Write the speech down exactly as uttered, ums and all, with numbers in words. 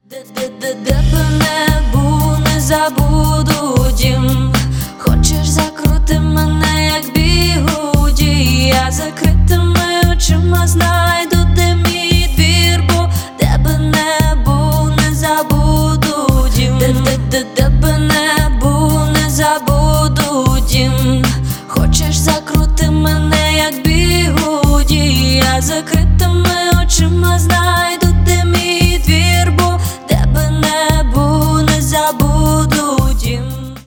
Де б не був, не забуду дім. Хочеш закрути мене, як бігуді. Я закритими очима знайду, де мій двір. Бо де б не був, не забуду дім. Де б не був, не забуду дім. Хочеш закрути мене, як бігуді. Я закритими очима знайду.